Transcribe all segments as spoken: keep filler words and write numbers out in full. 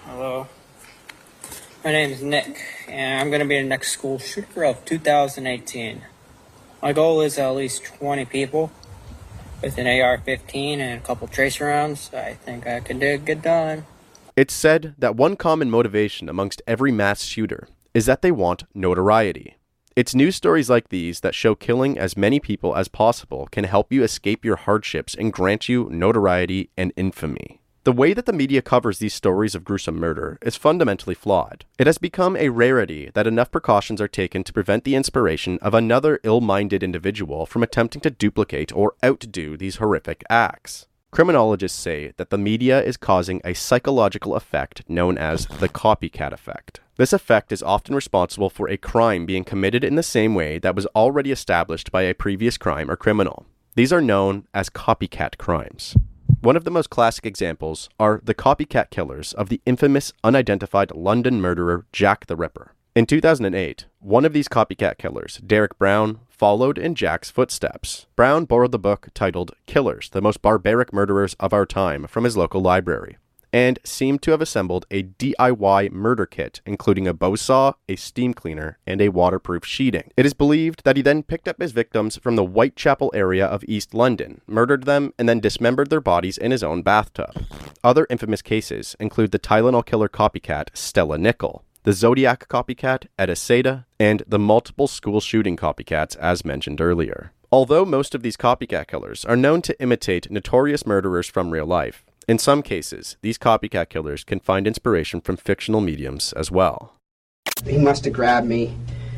Hello. My name is Nick, and I'm going to be the next school shooter of two thousand eighteen. My goal is at least twenty people with an A R fifteen and a couple tracer rounds. I think I can do get done. It's said that one common motivation amongst every mass shooter is that they want notoriety. It's news stories like these that show killing as many people as possible can help you escape your hardships and grant you notoriety and infamy. The way that the media covers these stories of gruesome murder is fundamentally flawed. It has become a rarity that enough precautions are taken to prevent the inspiration of another ill-minded individual from attempting to duplicate or outdo these horrific acts. Criminologists say that the media is causing a psychological effect known as the copycat effect. This effect is often responsible for a crime being committed in the same way that was already established by a previous crime or criminal. These are known as copycat crimes. One of the most classic examples are the copycat killers of the infamous unidentified London murderer Jack the Ripper. In two thousand eight, one of these copycat killers, Derek Brown, followed in Jack's footsteps. Brown borrowed the book titled Killers, the Most Barbaric Murderers of Our Time from his local library, and seemed to have assembled a D I Y murder kit, including a bow saw, a steam cleaner, and a waterproof sheeting. It is believed that he then picked up his victims from the Whitechapel area of East London, murdered them, and then dismembered their bodies in his own bathtub. Other infamous cases include the Tylenol killer copycat Stella Nickel, the Zodiac copycat Etta Seda, and the multiple school shooting copycats as mentioned earlier. Although most of these copycat killers are known to imitate notorious murderers from real life, in some cases, these copycat killers can find inspiration from fictional mediums as well. He must have grabbed me,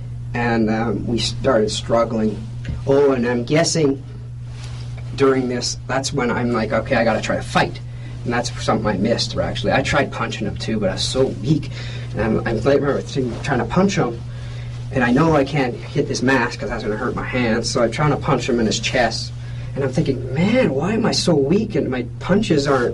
and um, we started struggling. Oh, and I'm guessing during this, that's when I'm like, okay, I gotta try to fight. And that's something I missed, actually. I tried punching him too, but I was so weak. And I'm, I'm I remember trying to punch him, and I know I can't hit this mask because that's gonna hurt my hands, so I'm trying to punch him in his chest. And I'm thinking, man, why am I so weak? And my punches aren't,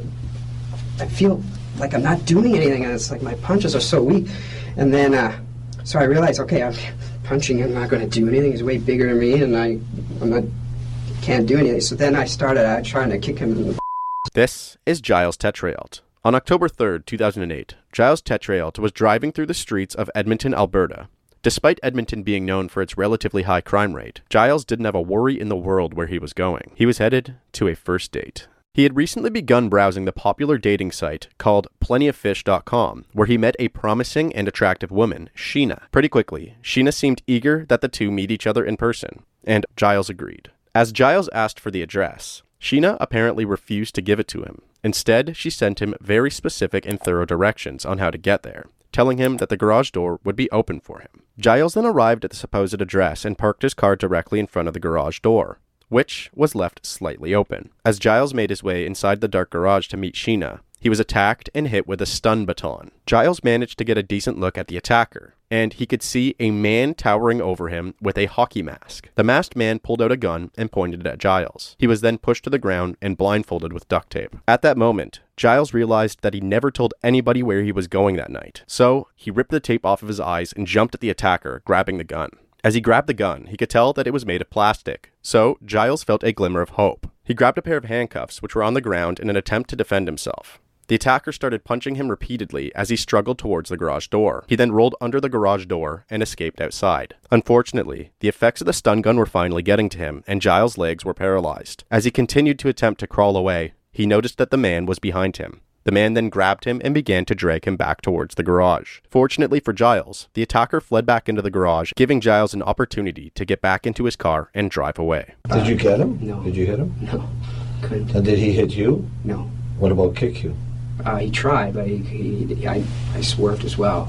I feel like I'm not doing anything. And it's like my punches are so weak. And then, uh, so I realized, okay, I'm punching him, I'm not going to do anything. He's way bigger than me, and I I'm not, can't do anything. So then I started uh, trying to kick him in the... This is Giles Tetraelt. On October third, two thousand eight, Giles Tetraelt was driving through the streets of Edmonton, Alberta. Despite Edmonton being known for its relatively high crime rate, Giles didn't have a worry in the world where he was going. He was headed to a first date. He had recently begun browsing the popular dating site called plenty of fish dot com, where he met a promising and attractive woman, Sheena. Pretty quickly, Sheena seemed eager that the two meet each other in person, and Giles agreed. As Giles asked for the address, Sheena apparently refused to give it to him. Instead, she sent him very specific and thorough directions on how to get there, telling him that the garage door would be open for him. Giles then arrived at the supposed address and parked his car directly in front of the garage door, which was left slightly open. As Giles made his way inside the dark garage to meet Sheena, he was attacked and hit with a stun baton. Giles managed to get a decent look at the attacker, and he could see a man towering over him with a hockey mask. The masked man pulled out a gun and pointed it at Giles. He was then pushed to the ground and blindfolded with duct tape. At that moment, Giles realized that he never told anybody where he was going that night. So, he ripped the tape off of his eyes and jumped at the attacker, grabbing the gun. As he grabbed the gun, he could tell that it was made of plastic. So, Giles felt a glimmer of hope. He grabbed a pair of handcuffs, which were on the ground, in an attempt to defend himself. The attacker started punching him repeatedly as he struggled towards the garage door. He then rolled under the garage door and escaped outside. Unfortunately, the effects of the stun gun were finally getting to him, and Giles' legs were paralyzed. As he continued to attempt to crawl away, he noticed that the man was behind him. The man then grabbed him and began to drag him back towards the garage. Fortunately for Giles, the attacker fled back into the garage, giving Giles an opportunity to get back into his car and drive away. Did you get him? No. Did you hit him? No, couldn't. And did he hit you? No. What about kick you? Uh, he tried, but he, he, I, I swerved as well.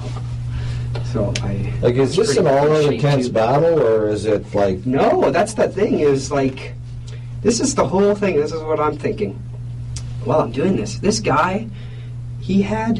So I... Like, is this an all-out intense battle, or is it like... No, that's the thing, is like, this is the whole thing, this is what I'm thinking. While I'm doing this, this guy, he had,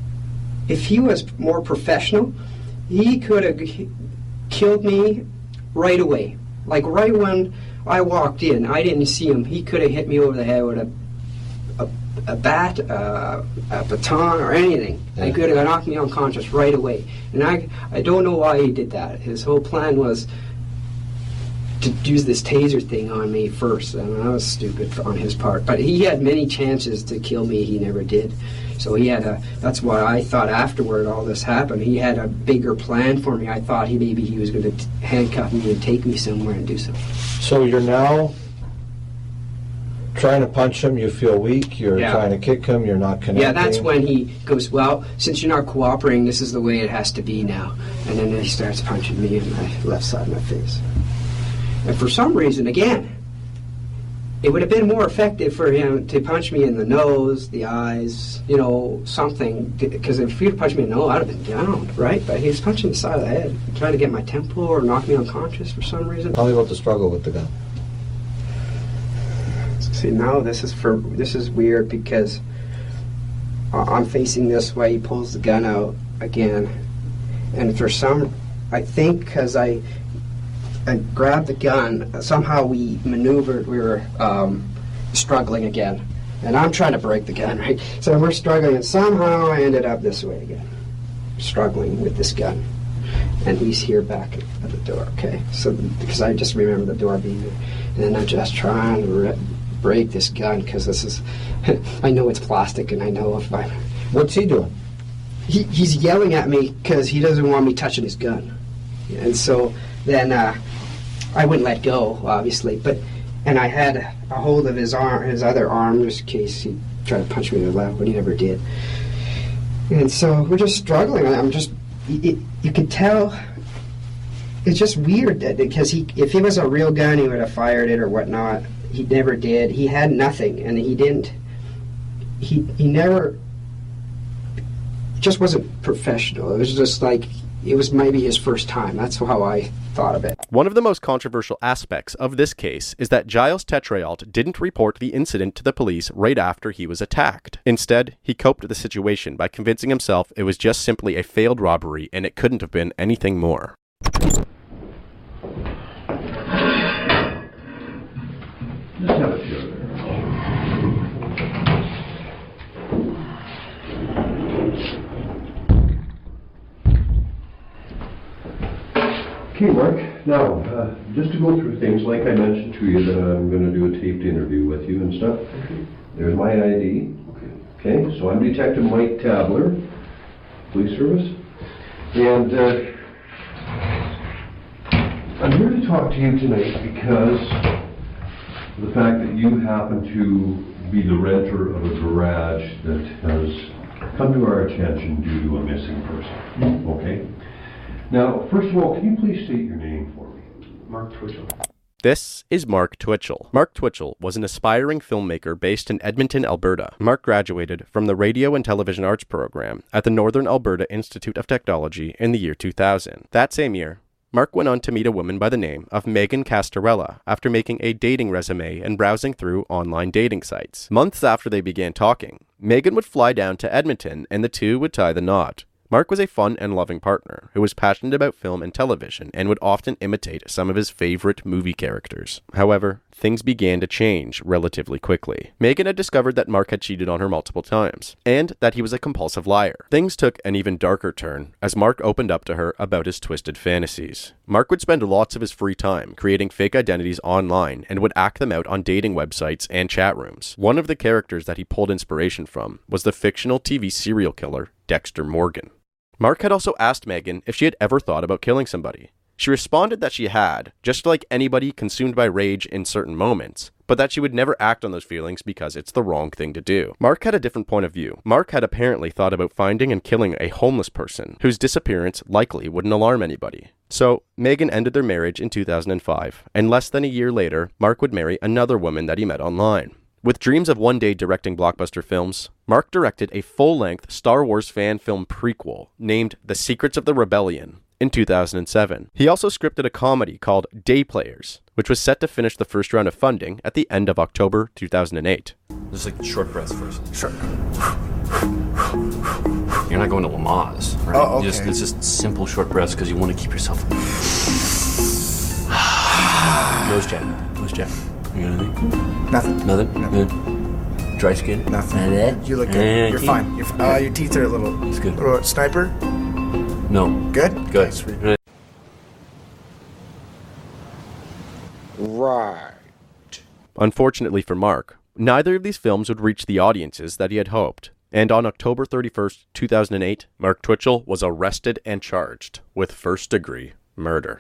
if he was more professional, he could have killed me right away. Like, right when I walked in, I didn't see him, he could have hit me over the head with a a, a bat, uh, a baton, or anything. Yeah. He could have knocked me unconscious right away. And I, I don't know why he did that. His whole plan was to use this taser thing on me first, and that was stupid on his part. But he had many chances to kill me, he never did. So he had a, that's why I thought afterward all this happened, he had a bigger plan for me. I thought he maybe he was going to handcuff me and take me somewhere and do something. So you're now trying to punch him, you feel weak, you're Yeah. trying to kick him, you're not connecting. Yeah, that's when he goes, well, since you're not cooperating, this is the way it has to be now. And then he starts punching me in my left side of my face. And for some reason, again, it would have been more effective for him to punch me in the nose, the eyes, you know, something. Because if he had punched me in the nose, I'd have been down, right? But he was punching the side of the head, trying to get my temple or knock me unconscious for some reason. Tell me about the struggle with the gun. See, now this is for this is weird because I'm facing this way. He pulls the gun out again, and for some, I think because I, I grabbed the gun, somehow we maneuvered. We were um, struggling again, and I'm trying to break the gun, right? So we're struggling, and somehow I ended up this way again, struggling with this gun, and he's here back at the door. Okay, so because I just remember the door being there, and then I'm just trying to Re- break this gun because this is I know it's plastic, and I know if I What's he doing? he, he's yelling at me because he doesn't want me touching his gun, and so then uh, I wouldn't let go, obviously, but and I had a hold of his arm, his other arm, just in case he tried to punch me in the left, but he never did. And so we're just struggling. I'm just it, you can tell it's just weird that because he if he was a real gun, he would have fired it or whatnot. He never did. He had nothing, and he didn't. He he never. It just wasn't professional. It was just like it was maybe his first time. That's how I thought of it. One of the most controversial aspects of this case is that Giles Tetrault didn't report the incident to the police right after he was attacked. Instead, he coped with the situation by convincing himself it was just simply a failed robbery and it couldn't have been anything more. Just have a chair there. Okay, Mark. Now, uh, just to go through things, like I mentioned to you that I'm going to do a taped interview with you and stuff. Okay. There's my I D. Okay. Okay, so I'm Detective Mike Tabler, Police Service. And uh, I'm here to talk to you tonight because the fact that you happen to be the renter of a garage that has come to our attention due to a missing person. Okay? Now, first of all, can you please state your name for me? Mark Twitchell. This is Mark Twitchell. Mark Twitchell was an aspiring filmmaker based in Edmonton, Alberta. Mark graduated from the Radio and Television Arts program at the Northern Alberta Institute of Technology in the year two thousand. That same year, Mark went on to meet a woman by the name of Megan Castarella after making a dating resume and browsing through online dating sites. Months after they began talking, Megan would fly down to Edmonton and the two would tie the knot. Mark was a fun and loving partner who was passionate about film and television and would often imitate some of his favorite movie characters. However, things began to change relatively quickly. Megan had discovered that Mark had cheated on her multiple times, and that he was a compulsive liar. Things took an even darker turn as Mark opened up to her about his twisted fantasies. Mark would spend lots of his free time creating fake identities online and would act them out on dating websites and chat rooms. One of the characters that he pulled inspiration from was the fictional T V serial killer Dexter Morgan. Mark had also asked Megan if she had ever thought about killing somebody. She responded that she had, just like anybody consumed by rage in certain moments, but that she would never act on those feelings because it's the wrong thing to do. Mark had a different point of view. Mark had apparently thought about finding and killing a homeless person whose disappearance likely wouldn't alarm anybody. So, Megan ended their marriage in two thousand five, and less than a year later, Mark would marry another woman that he met online. With dreams of one day directing blockbuster films, Mark directed a full-length Star Wars fan film prequel named The Secrets of the Rebellion in two thousand seven. He also scripted a comedy called Day Players, which was set to finish the first round of funding at the end of October two thousand eight. Just like short breaths first. Sure. You're not going to Lamaze, right? Oh, okay. Just, it's just simple short breaths because you want to keep yourself. Nose jab. Nose jab. You got anything? Nothing. Nothing? No. Good. Dry skin? Nothing. Nothing. You look good. Eh, You're teeth? fine. You're f- uh, your teeth are a little. It's good. Little sniper. No. Good. Good. Okay, sweet. Right. Unfortunately for Mark, neither of these films would reach the audiences that he had hoped. And on October thirty-first, two thousand eight, Mark Twitchell was arrested and charged with first-degree murder.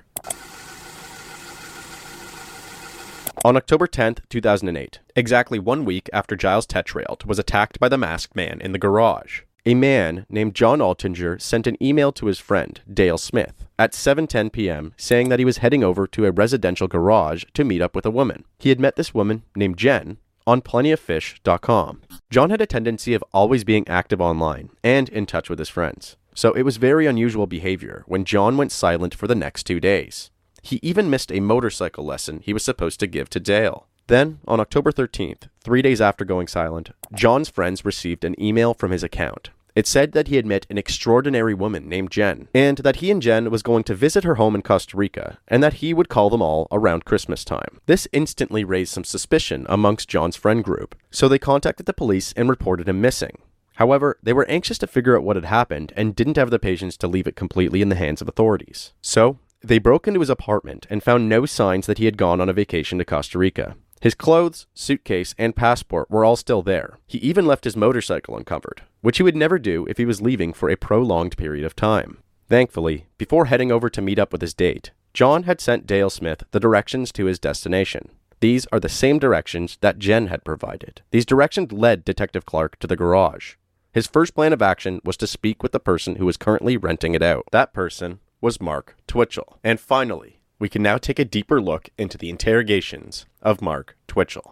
On October tenth, two thousand eight, exactly one week after Giles Tetrault was attacked by the masked man in the garage, a man named John Altinger sent an email to his friend, Dale Smith, at seven ten p.m. saying that he was heading over to a residential garage to meet up with a woman. He had met this woman, named Jen, on plenty of fish dot com. John had a tendency of always being active online and in touch with his friends, so it was very unusual behavior when John went silent for the next two days. He even missed a motorcycle lesson he was supposed to give to Dale. Then, on October thirteenth, three days after going silent, John's friends received an email from his account. It said that he had met an extraordinary woman named Jen, and that he and Jen was going to visit her home in Costa Rica, and that he would call them all around Christmas time. This instantly raised some suspicion amongst John's friend group, so they contacted the police and reported him missing. However, they were anxious to figure out what had happened and didn't have the patience to leave it completely in the hands of authorities. So, they broke into his apartment and found no signs that he had gone on a vacation to Costa Rica. His clothes, suitcase, and passport were all still there. He even left his motorcycle uncovered, which he would never do if he was leaving for a prolonged period of time. Thankfully, before heading over to meet up with his date, John had sent Dale Smith the directions to his destination. These are the same directions that Jen had provided. These directions led Detective Clark to the garage. His first plan of action was to speak with the person who was currently renting it out. That person was Mark Twitchell. And finally, we can now take a deeper look into the interrogations of Mark Twitchell.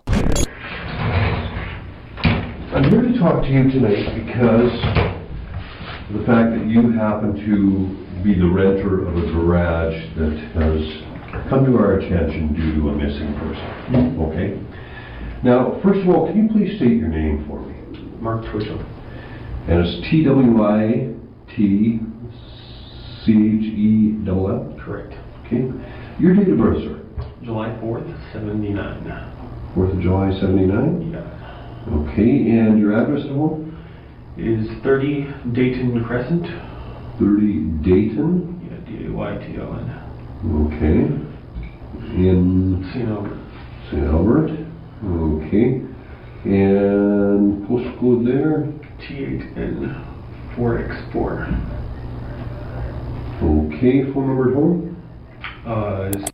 I'm here to talk to you tonight because of the fact that you happen to be the renter of a garage that has come to our attention due to a missing person. Okay? Now, first of all, can you please state your name for me? Mark Twitchell. And it's T W I T C H E L L? Correct. Okay. Your date of birth, sir? July fourth, seventy-nine. fourth of July, seventy-nine? Yeah. Okay, and your address at home? Is thirty Dayton Crescent. thirty Dayton? Yeah, D A Y T O N. Okay. In Saint Albert. Saint Albert? Okay. And postcode there? T eight N four X four. Okay, phone number at home? Uh, is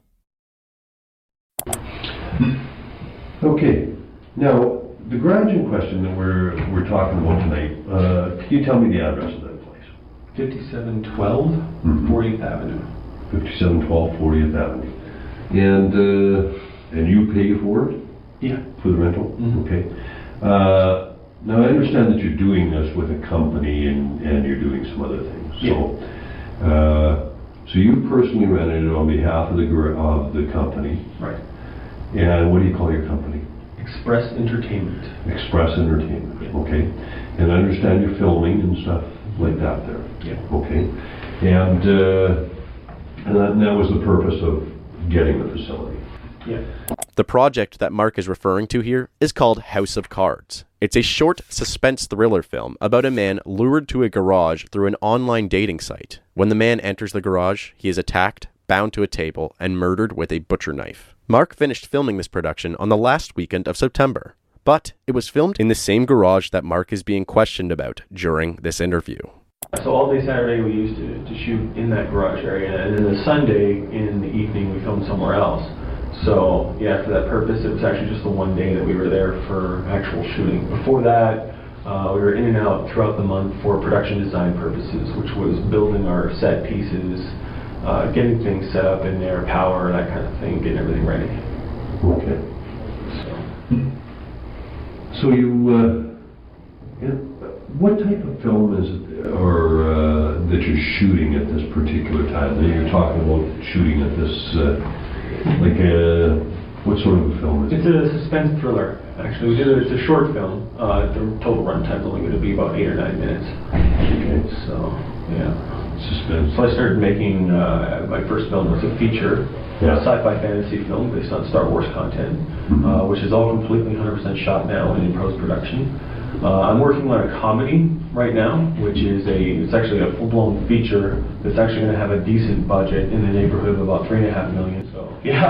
Okay. Now, the garage in question that we're we're talking about tonight, uh, can you tell me the address of that place? fifty-seven twelve Mhm. fortieth Avenue. fifty-seven twelve fortieth Avenue. And uh, and you pay for it? Yeah. For the rental? Mhm. Okay. Uh, now, I understand that you're doing this with a company and, and you're doing some other things. So, uh, so you personally rented it on behalf of the gar- of the company. Right. And what do you call your company? Express Entertainment. Express Entertainment. Yeah. Okay. And I understand you're filming and stuff like that there. Yeah. Okay. And uh, and that, and that was the purpose of getting the facility. Yeah. The project that Mark is referring to here is called House of Cards. It's a short suspense thriller film about a man lured to a garage through an online dating site. When the man enters the garage, he is attacked, bound to a table, and murdered with a butcher knife. Mark finished filming this production on the last weekend of September, but it was filmed in the same garage that Mark is being questioned about during this interview. So all day Saturday we used to, to shoot in that garage area, and then the Sunday in the evening we filmed somewhere else. So yeah, for that purpose, it was actually just the one day that we were there for actual shooting. Before that, uh, we were in and out throughout the month for production design purposes, which was building our set pieces, uh, getting things set up in there, power, that kind of thing, getting everything ready. Okay. So, So you, uh, yeah, what type of film is it, or uh, that you're shooting at this particular time? That you're talking about shooting at this, uh, like a, what sort of a film is it? it's a suspense thriller. Actually, we did it. It's a short film. Uh, the total runtime is only going to be about eight or nine minutes. Okay. So yeah. Suspense. So I started making, uh, my first film was a feature, Yeah. a sci-fi fantasy film based on Star Wars content, Mhm. uh, which is all completely one hundred percent shot now and in post-production. Uh, I'm working on a comedy right now, which is a, it's actually a full-blown feature that's actually going to have a decent budget in the neighborhood of about three and a half million. So yeah,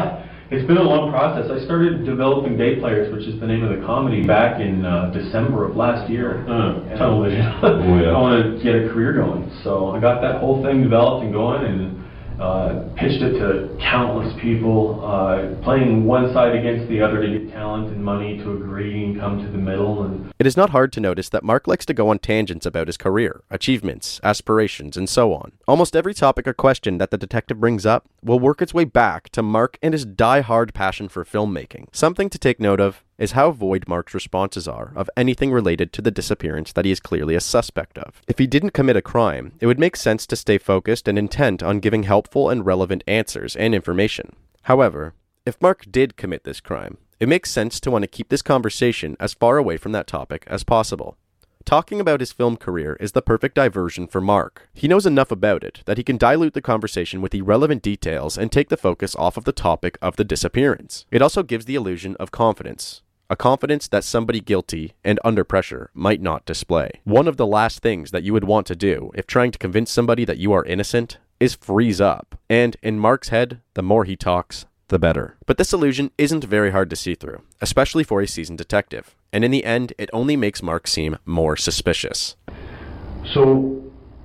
It's been a long process. I started developing Day Players, which is the name of the comedy, back in uh, December of last year. Uh, television. Oh, yeah. I wanted to get a career going. So I got that whole thing developed and going, and uh, pitched it to countless people, uh, playing one side against the other to get talent and money to agree and come to the middle. And It is not hard to notice that Mark likes to go on tangents about his career, achievements, aspirations, and so on. Almost every topic or question that the detective brings up will work its way back to Mark and his die-hard passion for filmmaking. Something to take note of is how void Mark's responses are of anything related to the disappearance that he is clearly a suspect of. If he didn't commit a crime, it would make sense to stay focused and intent on giving helpful and relevant answers and information. However, if Mark did commit this crime, it makes sense to want to keep this conversation as far away from that topic as possible. Talking about his film career is the perfect diversion for Mark. He knows enough about it that he can dilute the conversation with irrelevant details and take the focus off of the topic of the disappearance. It also gives the illusion of confidence. A confidence that somebody guilty and under pressure might not display. One of the last things that you would want to do if trying to convince somebody that you are innocent is freeze up. And in Mark's head, the more he talks, the better. But this illusion isn't very hard to see through, especially for a seasoned detective. And in the end, it only makes Mark seem more suspicious. So,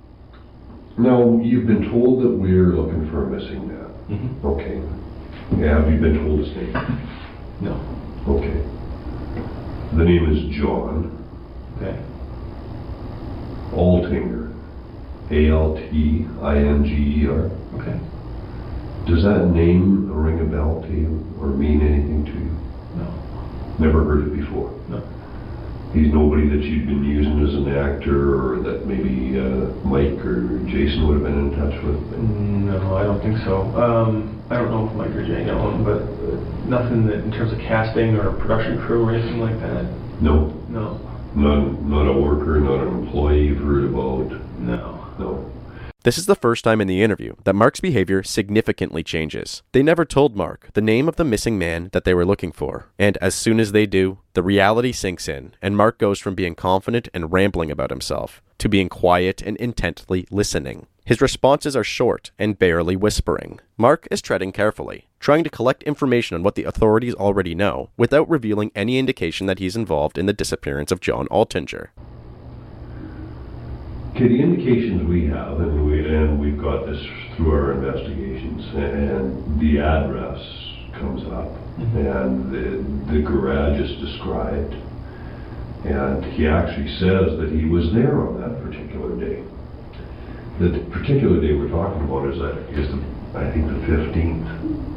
now you've been told that we're looking for a missing man. Mm-hmm. Okay. Yeah, have you been told his name? no. Okay. The name is John Okay. Altinger. A L T I N G E R. Okay. Does that name ring a bell to you or mean anything to you? No. Never heard it before. No. He's nobody that you've been using as an actor or that maybe uh, Mike or Jason would have been in touch with? No, I don't think so. Um, I don't know if Mike or Jay know him, but uh, nothing that in terms of casting or production crew or anything like that. No? No. Not, not a worker, not an employee you've heard about? No. No. This is the first time in the interview that Mark's behavior significantly changes. They never told Mark the name of the missing man that they were looking for, and as soon as they do, the reality sinks in, and Mark goes from being confident and rambling about himself to being quiet and intently listening. His responses are short and barely whispering. Mark is treading carefully, trying to collect information on what the authorities already know, without revealing any indication that he's involved in the disappearance of John Altinger. Okay, the indications we have, and, we, and we've got this through our investigations, and the address comes up, mm-hmm. and the, the garage is described, and he actually says that he was there on that particular day. The particular day we're talking about is, that, is the, I think, the fifteenth.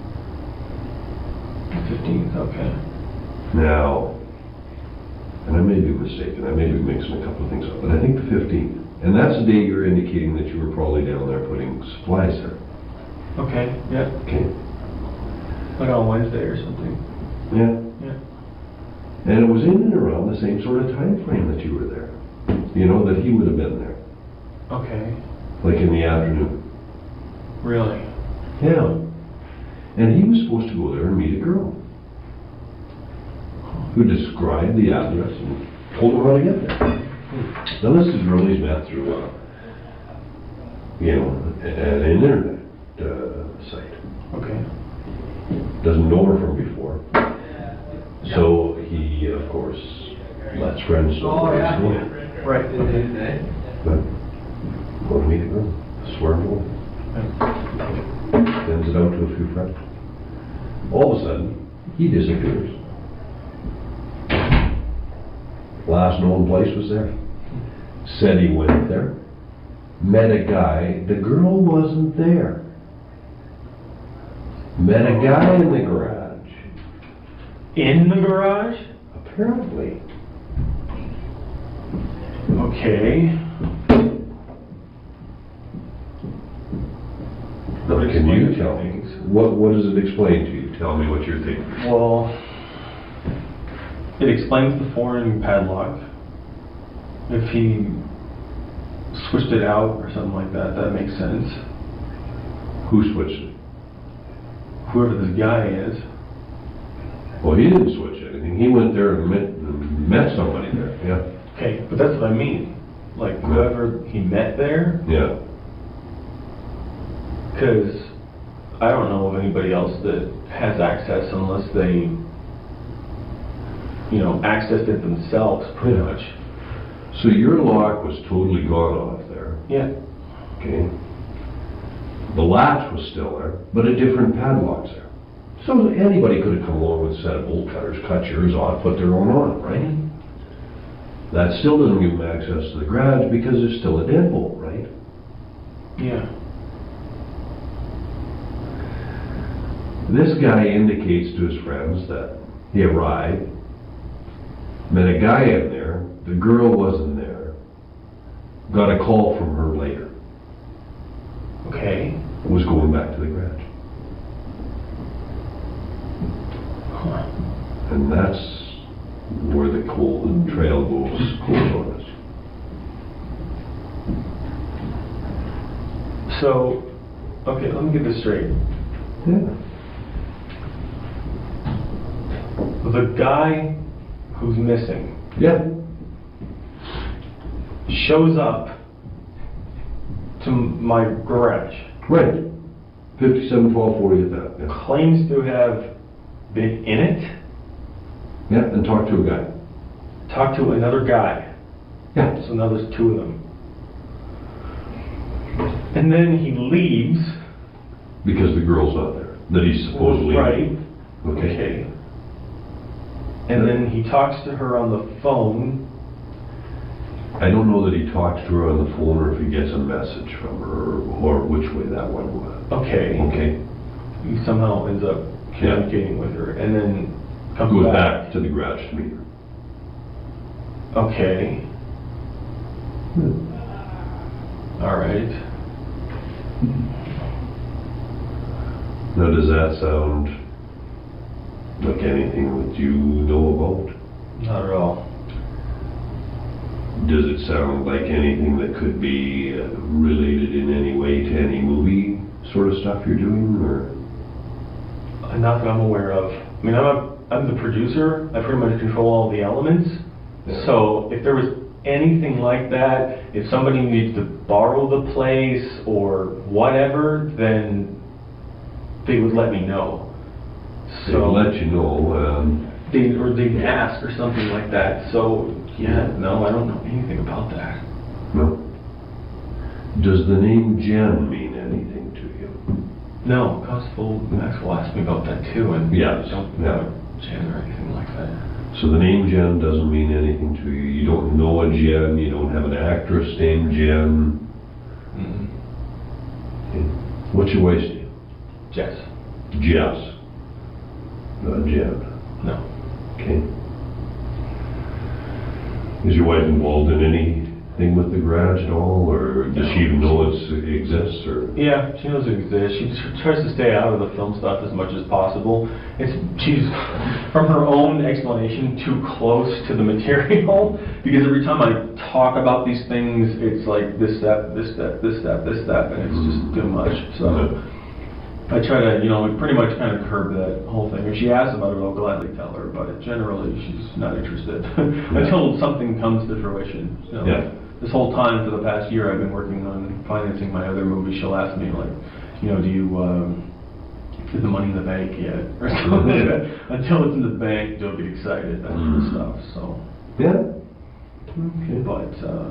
fifteenth, okay. Now, and I may be mistaken, I may be mixing a couple of things up, but I think the fifteenth. And that's the day you're indicating that you were probably down there putting supplies there. Okay, yeah. Okay. Like on Wednesday or something. Yeah. Yeah. And it was in and around the same sort of time frame that you were there. You know, that he would have been there. Okay. Like in the afternoon. Really? Yeah. And he was supposed to go there and meet a girl who described the address and told him how to get there. Now this is really met through, uh, you know, an internet uh, site. Okay. Doesn't know her from before. So he, of course, lets friends know where he's going. Right. Okay. But, go to meet a girl, swear to him. Sends it out to a few friends. All of a sudden, he disappears. Last known place was there. Said he went there. Met a guy. The girl wasn't there. Met a guy in the garage. In the garage? Apparently. Okay. Now, can you tell me, what, what does it explain to you? Tell me what you're thinking. Well, it explains the foreign padlock. If he switched it out or something like that, that makes sense. Who switched it? Whoever this guy is. Well, he didn't switch anything. He went there and met, met somebody there, yeah. Okay, but that's what I mean. Like, whoever he met there, Yeah. because I don't know of anybody else that has access unless they, you know, accessed it themselves, pretty Yeah. much. So your lock was totally gone off there, Yeah. okay? The latch was still there, but a different padlock's there. So anybody could have come along with a set of bolt cutters, cut yours off, put their own on, right? That still doesn't give them access to the garage because there's still a deadbolt, right? Yeah. This guy indicates to his friends that he arrived, met a guy in there, the girl wasn't there, got a call from her later, Okay. was going back to the garage. Huh. And that's where the cold trail goes cold on us. So, okay, let me get this straight. Yeah. The guy who's missing Yeah. shows up to my garage, Right. fifty-seven twelve fortieth Ave. Yeah. claims to have been in it, Yeah, and talk to a guy. talked to another guy. Yeah. So now there's two of them. And then he leaves. Because the girl's not there, that he's supposedly. Right. Okay. Okay. And then he talks to her on the phone. I don't know that he talks to her on the phone or if he gets a message from her or which way that one went. Okay. Okay. He somehow ends up communicating with her, and then comes Goes back. back to the garage to meet her. Okay. All right. Now, does that sound like anything that you know about? Not at all. Does it sound like anything that could be uh, related in any way to any movie sort of stuff you're doing, or? Not that I'm aware of. I mean, I'm a, I'm the producer. I pretty much control all the elements. Yeah. So if there was anything like that, if somebody needs to borrow the place or whatever, then they would let me know. They'd So let you know. Um, they or they'd ask or something like that. So yeah, no, I don't know anything about that. no. Does the name Jen mean anything to you? No, Constable Maxwell asked me about that too, and Yes, I don't yeah. know Jen or anything like that. So the name Jen doesn't mean anything to you. You don't know a Jen. You don't have an actress named Jen. Mm-mm. Okay. What's your wife's name? Jess. Jess. Not Jen. No. Okay. Is your wife involved in anything with the garage at all, or does No. she even know it's, it exists, or? Yeah, she knows it exists. She tr- tries to stay out of the film stuff as much as possible. It's she's, from her own explanation, too close to the material because every time I talk about these things, it's like this step, this step, this step, this step, and it's just too much. So I try to, you know, pretty much kind of curb that whole thing. If she asks about it, I'll gladly tell her, but generally she's not interested until something comes to fruition. So Yeah. This whole time for the past year, I've been working on financing my other movie. She'll ask me like, you know, do you, um, is the money in the bank yet? Or something like that. Until it's in the bank, don't get excited, that sort of Mm. stuff, so. Yeah. Okay. But, uh,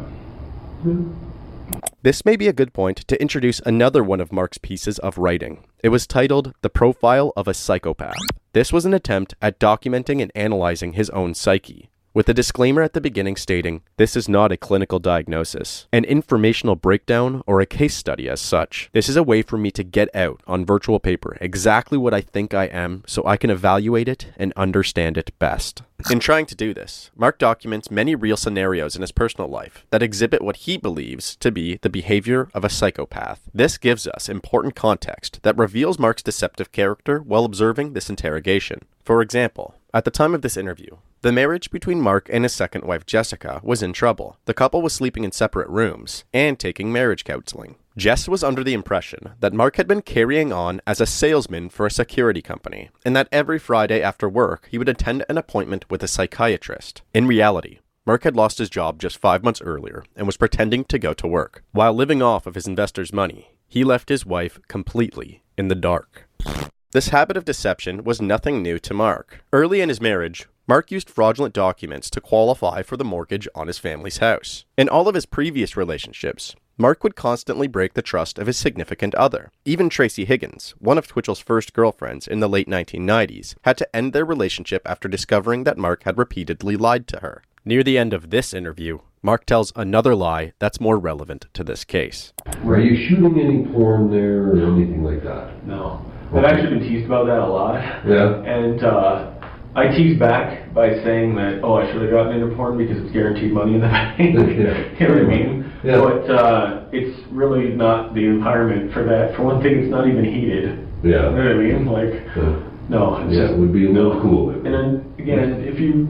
This may be a good point to introduce another one of Mark's pieces of writing. It was titled The Profile of a Psychopath. This was an attempt at documenting and analyzing his own psyche, with a disclaimer at the beginning stating, this is not a clinical diagnosis, an informational breakdown, or a case study as such. This is a way for me to get out on virtual paper exactly what I think I am so I can evaluate it and understand it best. In trying to do this, Mark documents many real scenarios in his personal life that exhibit what he believes to be the behavior of a psychopath. This gives us important context that reveals Mark's deceptive character while observing this interrogation. For example, at the time of this interview, the marriage between Mark and his second wife Jessica was in trouble. The couple was sleeping in separate rooms and taking marriage counseling. Jess was under the impression that Mark had been carrying on as a salesman for a security company, and that every Friday after work he would attend an appointment with a psychiatrist. In reality, Mark had lost his job just five months earlier and was pretending to go to work. While living off of his investors' money, he left his wife completely in the dark. This habit of deception was nothing new to Mark. Early in his marriage, Mark used fraudulent documents to qualify for the mortgage on his family's house. In all of his previous relationships, Mark would constantly break the trust of his significant other. Even Tracy Higgins, one of Twitchell's first girlfriends in the late nineteen nineties, had to end their relationship after discovering that Mark had repeatedly lied to her. Near the end of this interview, Mark tells another lie that's more relevant to this case. Were you shooting any porn there or anything like that? No. I've actually been teased about that a lot. Yeah. And uh, I tease back by saying that, oh, I should have gotten into porn because it's guaranteed money in the bank. Yeah. You know what I mean? Yeah. But uh, it's really not the environment for that. For one thing, it's not even heated. Yeah. You know what I mean? Like, Yeah. no. It's Yeah, just, it would be a little no. cool. And then, again, if you...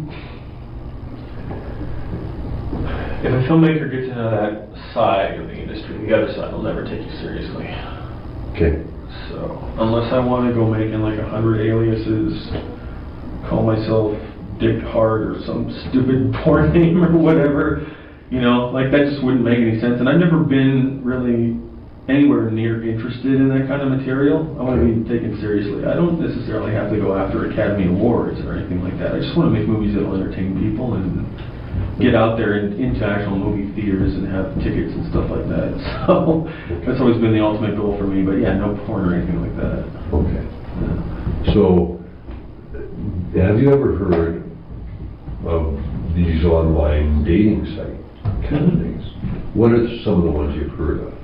If a filmmaker gets into that side of the industry, the other side will never take you seriously. Okay. So, unless I want to go making like a hundred aliases, call myself Dick Hart or some stupid porn name or whatever, you know, like that just wouldn't make any sense. And I've never been really anywhere near interested in that kind of material. I want to be taken seriously. I don't necessarily have to go after Academy Awards or anything like that. I just want to make movies that will entertain people and get out there and into actual movie theaters and have tickets and stuff like that. So that's always been the ultimate goal for me. But yeah, no porn or anything like that. Okay. Yeah. So, have you ever heard of these online dating site kind of things? What are some of the ones you've heard of?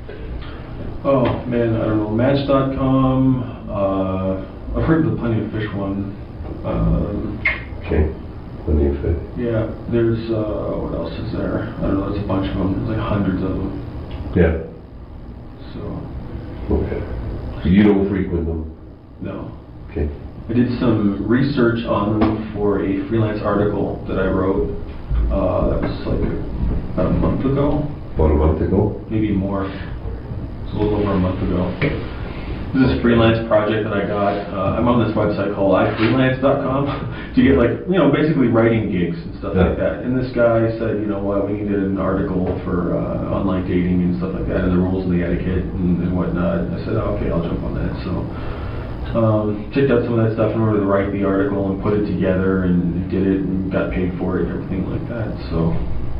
Oh man, I don't know. Match dot com. Uh, I've heard of the Plenty of Fish one. Um, Okay. Plenty of Fish. yeah, there's uh, what else is there? I don't know. There's a bunch of them. There's like hundreds of them. Yeah. So Okay. So you don't frequent them? no. Okay. I did some research on them for a freelance article that I wrote. Uh, that was like about a month ago, About a month ago? maybe more. It's a little over a month ago. This is a freelance project that I got. Uh, I'm on this website called i freelance dot com to get like, you know, basically writing gigs and stuff Yeah. like that. And this guy said, you know what, we needed an article for uh, online dating and stuff like that, and the rules and the etiquette and, and whatnot. I said, oh, okay, I'll jump on that. So um, checked out some of that stuff in order to write the article and put it together and did it and got paid for it and everything like that. So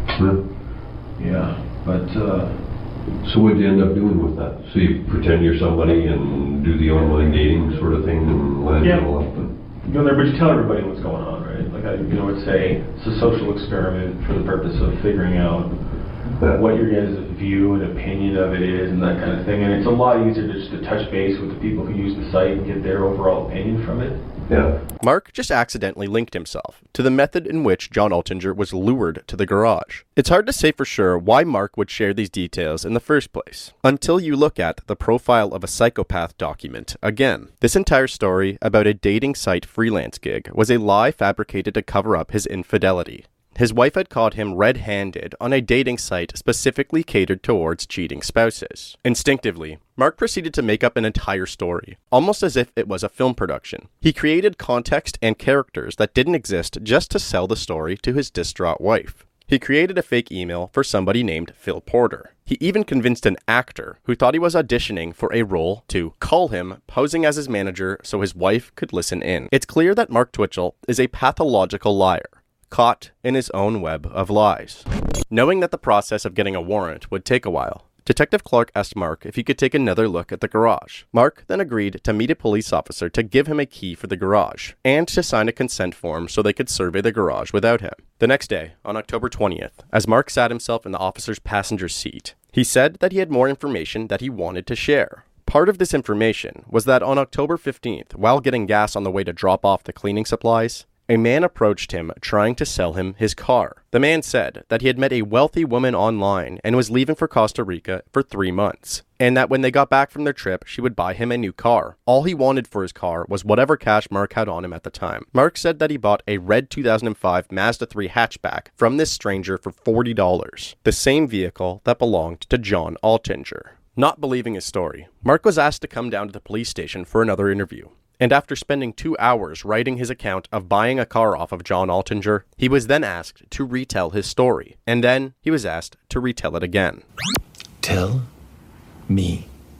Yeah. yeah, but uh, So what did you end up doing with that? So you pretend you're somebody and do the online dating sort of thing and land Yeah. it all up? And, you go there, but you tell everybody what's going on, right? Like I, you know, would say it's a social experiment for the purpose of figuring out Yeah. what your guys' view and opinion of it is and that kind of thing. And it's a lot easier to just to touch base with the people who use the site and get their overall opinion from it. Yeah. Mark just accidentally linked himself to the method in which John Altinger was lured to the garage. It's hard to say for sure why Mark would share these details in the first place, until you look at the Profile of a Psychopath document again. This entire story about a dating site freelance gig was a lie fabricated to cover up his infidelity. His wife had caught him red-handed on a dating site specifically catered towards cheating spouses. Instinctively, Mark proceeded to make up an entire story, almost as if it was a film production. He created context and characters that didn't exist just to sell the story to his distraught wife. He created a fake email for somebody named Phil Porter. He even convinced an actor who thought he was auditioning for a role to call him, posing as his manager so his wife could listen in. It's clear that Mark Twitchell is a pathological liar, caught in his own web of lies. Knowing that the process of getting a warrant would take a while, Detective Clark asked Mark if he could take another look at the garage. Mark then agreed to meet a police officer to give him a key for the garage, and to sign a consent form so they could survey the garage without him. The next day, on October twentieth, as Mark sat himself in the officer's passenger seat, he said that he had more information that he wanted to share. Part of this information was that on October fifteenth, while getting gas on the way to drop off the cleaning supplies, a man approached him trying to sell him his car. The man said that he had met a wealthy woman online and was leaving for Costa Rica for three months, and that when they got back from their trip, she would buy him a new car. All he wanted for his car was whatever cash Mark had on him at the time. Mark said that he bought a red two thousand five Mazda three hatchback from this stranger for forty dollars, the same vehicle that belonged to John Altinger. Not believing his story, Mark was asked to come down to the police station for another interview. And after spending two hours writing his account of buying a car off of John Altinger, he was then asked to retell his story. And then he was asked to retell it again. Tell me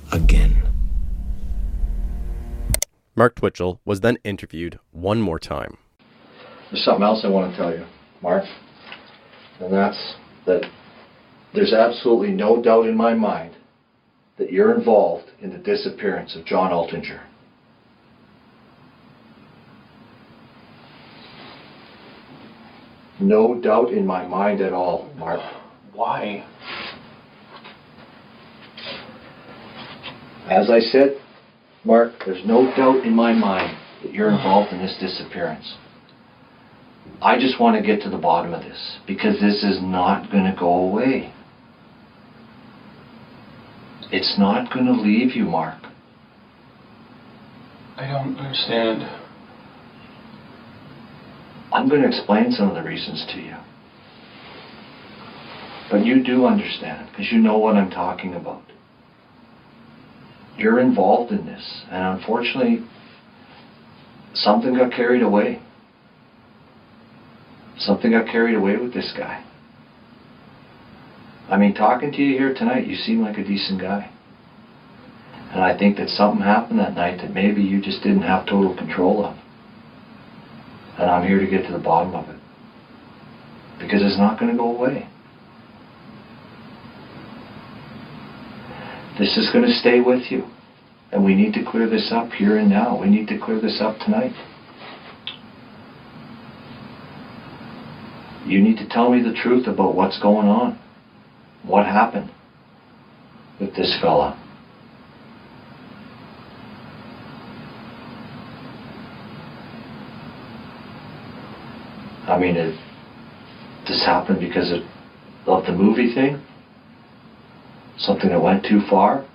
again. Mark Twitchell was then interviewed one more time. There's something else I want to tell you, Mark, and that's that there's absolutely no doubt in my mind that you're involved in the disappearance of John Altinger. No doubt in my mind at all, Mark. Why? As I said, Mark, there's no doubt in my mind that you're involved in this disappearance. I just want to get to the bottom of this, because this is not going to go away. It's not going to leave you, Mark. I don't understand. I'm going to explain some of the reasons to you. But you do understand, because you know what I'm talking about. You're involved in this, and unfortunately, something got carried away. Something got carried away with this guy. I mean, talking to you here tonight, you seem like a decent guy. And I think that something happened that night that maybe you just didn't have total control of. And I'm here to get to the bottom of it. Because it's not going to go away. This is going to stay with you. And we need to clear this up here and now. We need to clear this up tonight. You need to tell me the truth about what's going on. What happened with this fella. I mean, it, this happened because of, of the movie thing? Something that went too far?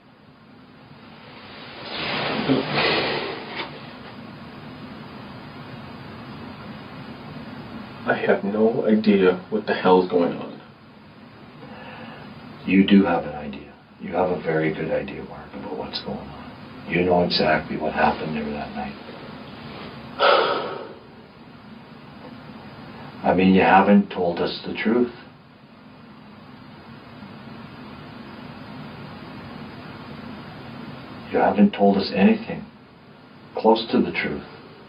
I have no idea what the hell is going on. You do have an idea. You have a very good idea, Mark, about what's going on. You know exactly what happened there that night. I mean, you haven't told us the truth. You haven't told us anything close to the truth.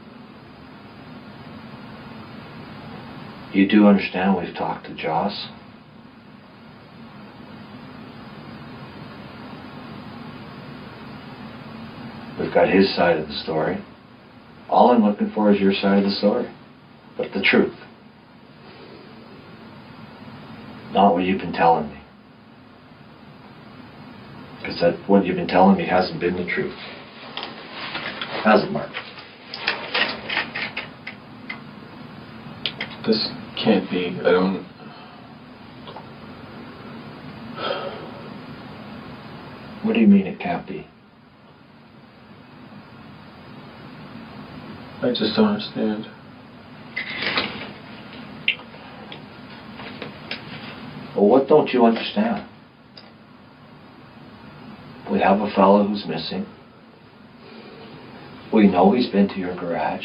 You do understand we've talked to Joss? We've got his side of the story. All I'm looking for is your side of the story. But the truth. Not what you've been telling me. Because that what you've been telling me hasn't been the truth. Has it, Mark? This can't be. I don't... What do you mean it can't be? I just don't understand. Well, what don't you understand? We have a fellow who's missing. We know he's been to your garage.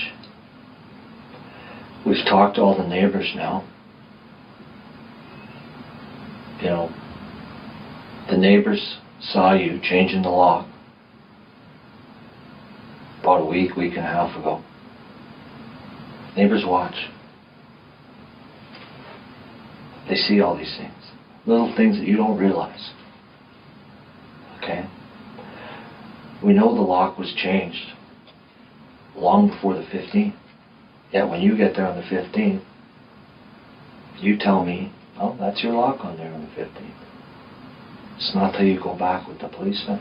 We've talked to all the neighbors now. You know, the neighbors saw you changing the lock about a week, week and a half ago. Neighbors watch. They see all these things. Little things that you don't realize. Okay? We know the lock was changed long before the fifteenth. Yet when you get there on the fifteenth, you tell me, oh, that's your lock on there on the fifteenth. It's not till you go back with the policeman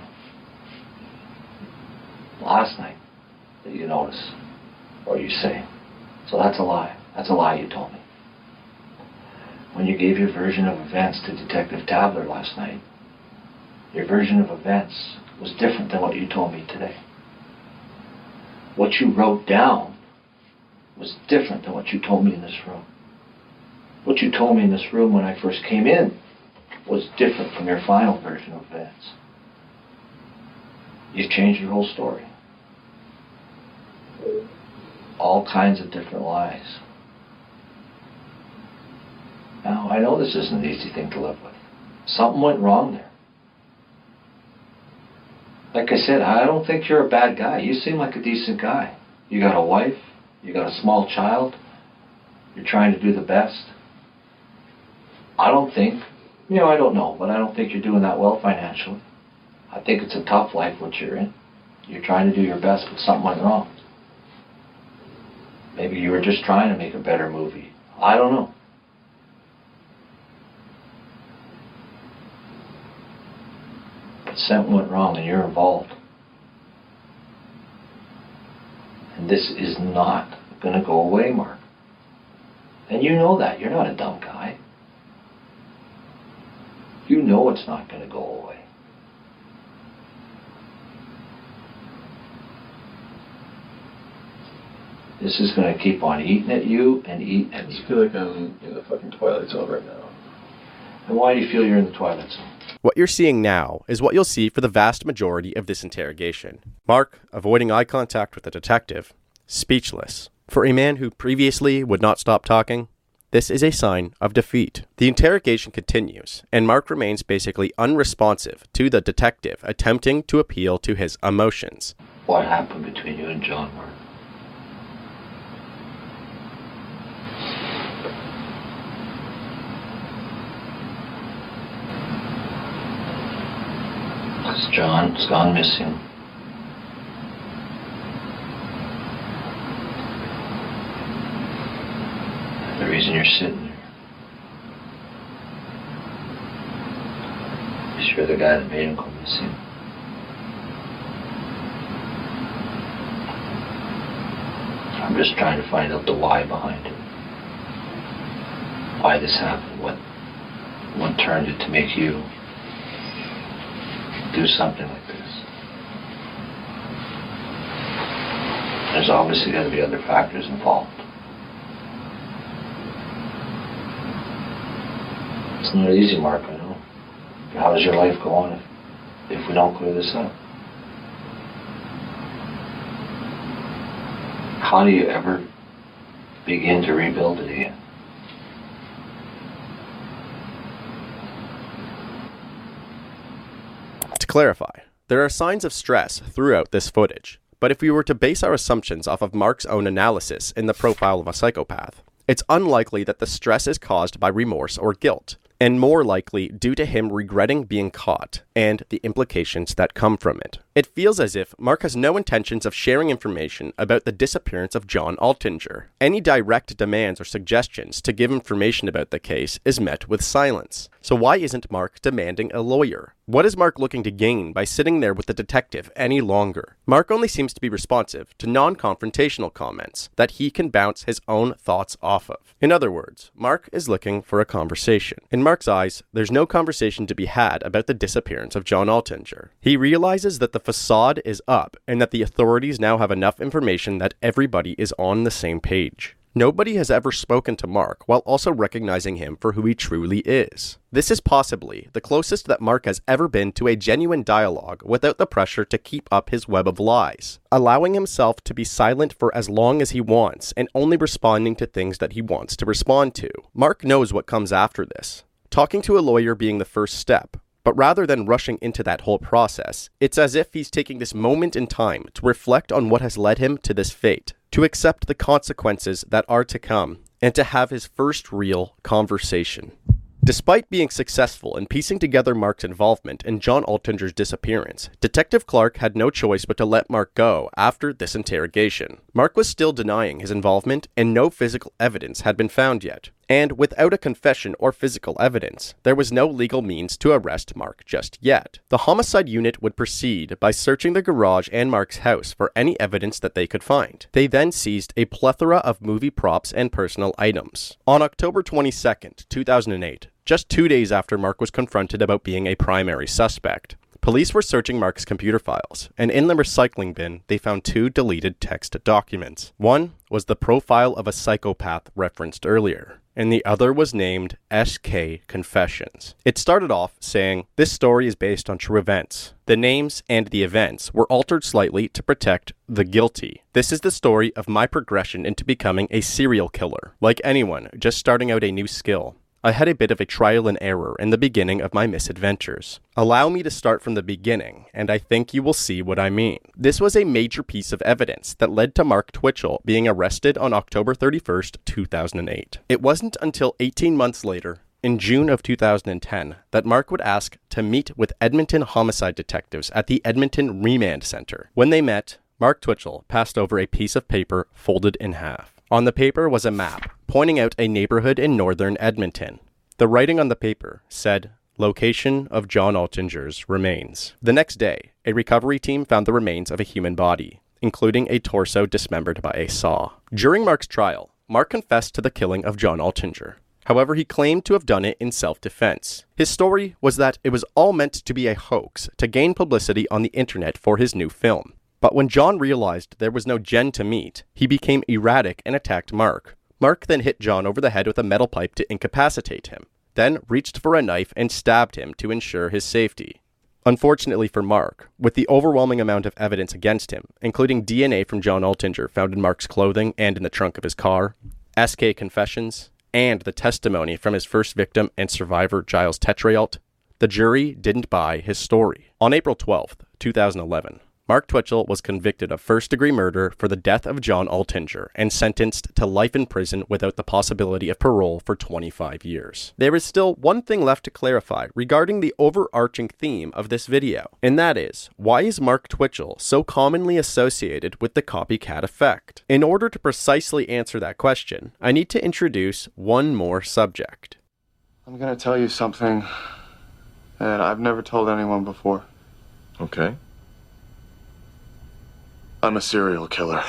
last night that you notice, or you say. So that's a lie. That's a lie you told me. When you gave your version of events to Detective Tabler last night, your version of events was different than what you told me today. What you wrote down was different than what you told me in this room. What you told me in this room when I first came in was different from your final version of events. You changed your whole story. All kinds of different lies. Now, I know this isn't an easy thing to live with. Something went wrong there. Like I said, I don't think you're a bad guy. You seem like a decent guy. You got a wife, you got a small child, you're trying to do the best. I don't think, you know, I don't know, but I don't think you're doing that well financially. I think it's a tough life what you're in. You're trying to do your best, but something went wrong. Maybe you were just trying to make a better movie. I don't know. But something went wrong and you're involved. And this is not going to go away, Mark. And you know that. You're not a dumb guy. You know it's not going to go away. This is going to keep on eating at you and eat at I you. just feel like I'm in the fucking Twilight Zone right now. And why do you feel you're in the Twilight Zone? What you're seeing now is what you'll see for the vast majority of this interrogation. Mark, avoiding eye contact with the detective, speechless. For a man who previously would not stop talking, this is a sign of defeat. The interrogation continues, and Mark remains basically unresponsive to the detective attempting to appeal to his emotions. What happened between you and John, Mark? Because John's gone missing. And the reason you're sitting there is you're the guy that made him go missing. I'm just trying to find out the why behind it. Why this happened. What, what turned it to make you do something like this. There's obviously got to be other factors involved. It's not easy, Mark, I know. But how does your life go on if, if we don't clear this up? How do you ever begin to rebuild it again? To clarify, there are signs of stress throughout this footage, but if we were to base our assumptions off of Mark's own analysis in the profile of a psychopath, it's unlikely that the stress is caused by remorse or guilt, and more likely due to him regretting being caught and the implications that come from it. It feels as if Mark has no intentions of sharing information about the disappearance of John Altinger. Any direct demands or suggestions to give information about the case is met with silence. So why isn't Mark demanding a lawyer? What is Mark looking to gain by sitting there with the detective any longer? Mark only seems to be responsive to non-confrontational comments that he can bounce his own thoughts off of. In other words, Mark is looking for a conversation. In Mark's eyes, there's no conversation to be had about the disappearance of John Altinger. He realizes that the facade is up and that the authorities now have enough information that everybody is on the same page. Nobody has ever spoken to Mark while also recognizing him for who he truly is. This is possibly the closest that Mark has ever been to a genuine dialogue without the pressure to keep up his web of lies, allowing himself to be silent for as long as he wants and only responding to things that he wants to respond to. Mark knows what comes after this, talking to a lawyer being the first step. But rather than rushing into that whole process, it's as if he's taking this moment in time to reflect on what has led him to this fate, to accept the consequences that are to come, and to have his first real conversation. Despite being successful in piecing together Mark's involvement in John Altinger's disappearance, Detective Clark had no choice but to let Mark go after this interrogation. Mark was still denying his involvement, and no physical evidence had been found yet. And without a confession or physical evidence, there was no legal means to arrest Mark just yet. The homicide unit would proceed by searching the garage and Mark's house for any evidence that they could find. They then seized a plethora of movie props and personal items. On October twenty-second, two thousand eight, just two days after Mark was confronted about being a primary suspect, police were searching Mark's computer files, and in the recycling bin, they found two deleted text documents. One was the profile of a psychopath referenced earlier, and the other was named S K Confessions. It started off saying, "This story is based on true events. The names and the events were altered slightly to protect the guilty. This is the story of my progression into becoming a serial killer. Like anyone just starting out a new skill, I had a bit of a trial and error in the beginning of my misadventures. Allow me to start from the beginning, and I think you will see what I mean. This was a major piece of evidence that led to Mark Twitchell being arrested on October thirty-first, two thousand eight. It wasn't until eighteen months later, in June of two thousand ten, that Mark would ask to meet with Edmonton homicide detectives at the Edmonton Remand Center. When they met, Mark Twitchell passed over a piece of paper folded in half. On the paper was a map pointing out a neighborhood in northern Edmonton. The writing on the paper said, "Location of John Altinger's remains." The next day, a recovery team found the remains of a human body, including a torso dismembered by a saw. During Mark's trial, Mark confessed to the killing of John Altinger. However, he claimed to have done it in self-defense. His story was that it was all meant to be a hoax to gain publicity on the internet for his new film. But when John realized there was no Jen to meet, he became erratic and attacked Mark. Mark then hit John over the head with a metal pipe to incapacitate him, then reached for a knife and stabbed him to ensure his safety. Unfortunately for Mark, with the overwhelming amount of evidence against him, including D N A from John Altinger found in Mark's clothing and in the trunk of his car, S K confessions, and the testimony from his first victim and survivor Giles Tetrault, the jury didn't buy his story. On April twelfth, two thousand eleven, Mark Twitchell was convicted of first-degree murder for the death of John Altinger and sentenced to life in prison without the possibility of parole for twenty-five years. There is still one thing left to clarify regarding the overarching theme of this video, and that is, why is Mark Twitchell so commonly associated with the copycat effect? In order to precisely answer that question, I need to introduce one more subject. I'm gonna tell you something that I've never told anyone before. Okay. I'm a serial killer.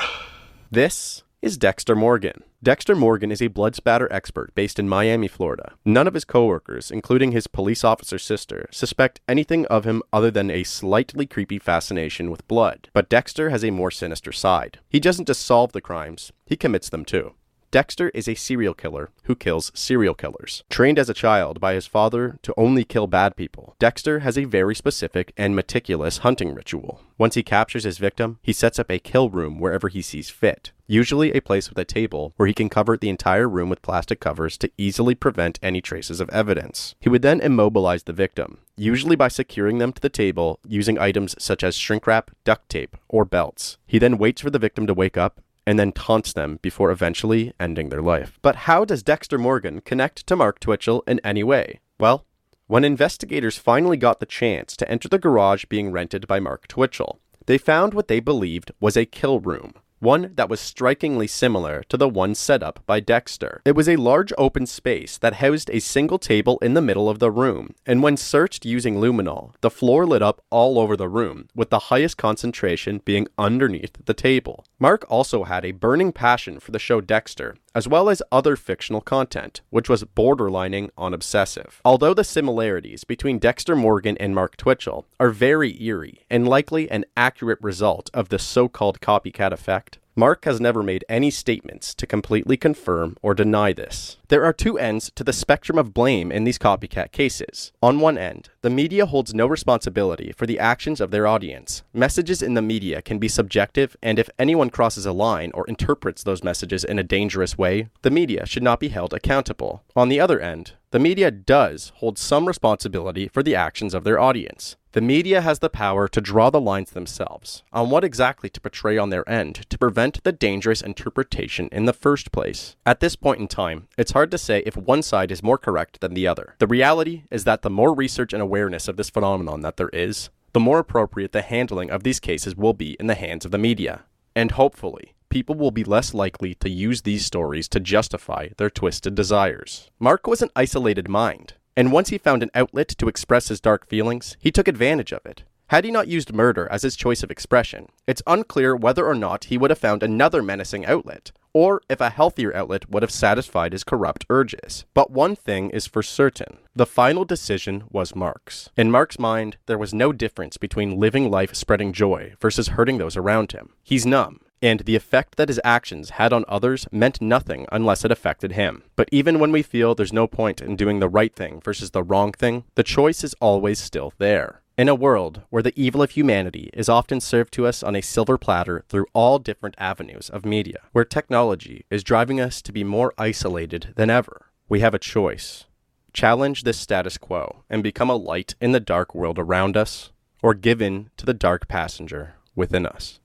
This is Dexter Morgan. Dexter Morgan is a blood spatter expert based in Miami, Florida. None of his coworkers, including his police officer sister, suspect anything of him other than a slightly creepy fascination with blood. But Dexter has a more sinister side. He doesn't just solve the crimes, he commits them too. Dexter is a serial killer who kills serial killers. Trained as a child by his father to only kill bad people, Dexter has a very specific and meticulous hunting ritual. Once he captures his victim, he sets up a kill room wherever he sees fit, usually a place with a table where he can cover the entire room with plastic covers to easily prevent any traces of evidence. He would then immobilize the victim, usually by securing them to the table using items such as shrink wrap, duct tape, or belts. He then waits for the victim to wake up and then taunts them before eventually ending their life. But how does Dexter Morgan connect to Mark Twitchell in any way? Well, when investigators finally got the chance to enter the garage being rented by Mark Twitchell, they found what they believed was a kill room, one that was strikingly similar to the one set up by Dexter. It was a large open space that housed a single table in the middle of the room, and when searched using luminol, the floor lit up all over the room, with the highest concentration being underneath the table. Mark also had a burning passion for the show Dexter, as well as other fictional content, which was borderlining on obsessive. Although the similarities between Dexter Morgan and Mark Twitchell are very eerie and likely an accurate result of the so-called copycat effect, Mark has never made any statements to completely confirm or deny this. There are two ends to the spectrum of blame in these copycat cases. On one end, the media holds no responsibility for the actions of their audience. Messages in the media can be subjective, and if anyone crosses a line or interprets those messages in a dangerous way, the media should not be held accountable. On the other end, the media does hold some responsibility for the actions of their audience. The media has the power to draw the lines themselves on what exactly to portray on their end to prevent the dangerous interpretation in the first place. At this point in time, it's hard to say if one side is more correct than the other. The reality is that the more research and awareness of this phenomenon that there is, the more appropriate the handling of these cases will be in the hands of the media. And hopefully, people will be less likely to use these stories to justify their twisted desires. Mark was an isolated mind, and once he found an outlet to express his dark feelings, he took advantage of it. Had he not used murder as his choice of expression, it's unclear whether or not he would have found another menacing outlet, or if a healthier outlet would have satisfied his corrupt urges. But one thing is for certain. The final decision was Mark's. In Mark's mind, there was no difference between living life spreading joy versus hurting those around him. He's numb, and the effect that his actions had on others meant nothing unless it affected him. But even when we feel there's no point in doing the right thing versus the wrong thing, the choice is always still there. In a world where the evil of humanity is often served to us on a silver platter through all different avenues of media, where technology is driving us to be more isolated than ever, we have a choice. challenge this status quo and become a light in the dark world around us, or give in to the dark passenger within us.